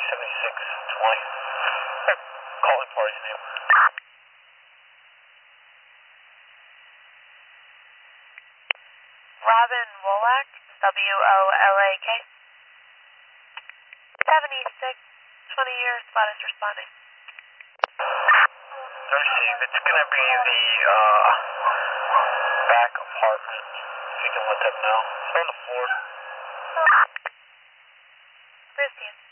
7620. Calling party's name. Robin Wolak, WOLAK. 7620 years, spot is responding. Receive. It's gonna be the back apartment. If you can let them know. It's on the floor. Where's Ian?